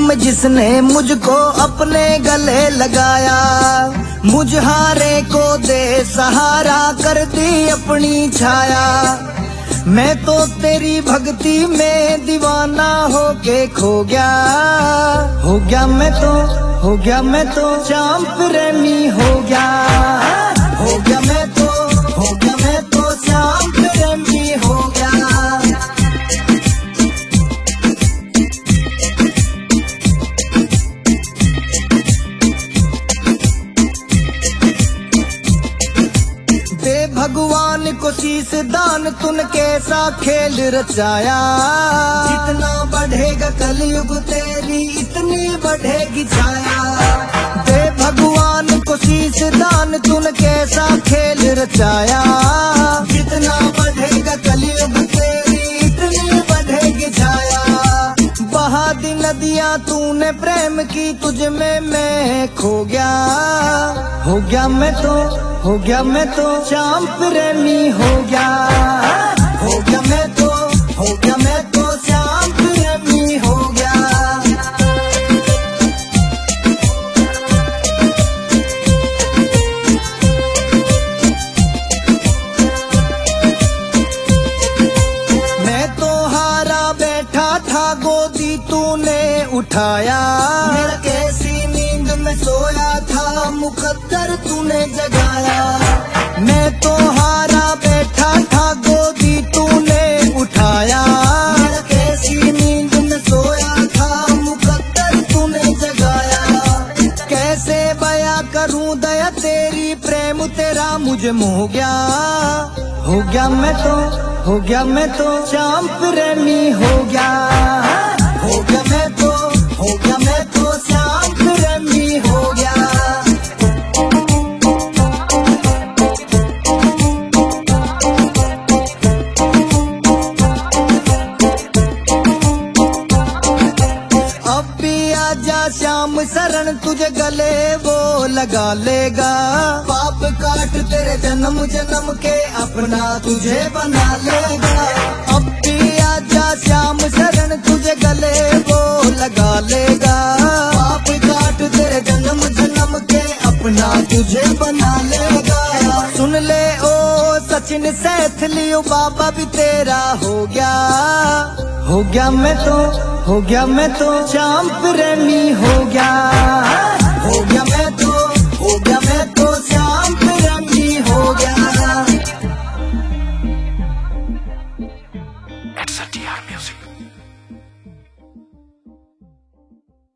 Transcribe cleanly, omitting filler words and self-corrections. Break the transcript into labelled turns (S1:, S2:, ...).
S1: में जिसने मुझको अपने गले लगाया, मुझहारे को दे सहारा कर दी अपनी छाया। मैं तो तेरी भक्ति में दीवाना होके खो गया, हो गया मैं तो श्याम प्रेमी हो गया, हो गया मैं तो श्याम प्रेमी हो गया। भगवान को शीश दान तून कैसा खेल रचाया, जितना बढ़ेगा कलयुग तेरी इतनी बढ़ेगी छाया। दे भगवान को शीश दान तून कैसा खेल रचाया, जितना बढ़ेगा कलयुग तेरी इतनी बढ़ेगी छाया। बहा दी नदियां तूने प्रेम की, तुझ में मैं खो गया, हो गया मैं तो श्याम प्रेमी हो गया, हो गया मैं तो श्याम प्रेमी हो गया। मैं तो हारा बैठा था, गोदी तूने उठाया, मेरा कैसी नींद में सोया था, मुकद्दर तूने जगाया। मैं तो हारा बैठा था, गोदी तूने उठाया, मेरा कैसी नींद में सोया था, मुकद्दर तूने जगाया। कैसे बयां करूं दया तेरी, प्रेम तेरा मुझे मोह गया, हो गया मैं तो श्याम प्रेमी हो गया, हो गया मैं तो श्याम प्रेमी हो गया। श्याम शरण तुझे गले वो लगा लेगा, पाप काट तेरे जन्म जन्म के अपना तुझे बना लेगा। अब भी आजा श्याम शरण तुझे गले वो लगा लेगा, पाप काट तेरे जन्म जन्म के अपना तुझे बना लेगा। सुन ले ओ सचिन सैथलियो, बाबा भी तेरा हो गया, हो गया मैं तो श्याम प्रेमी हो गया, हो गया मैं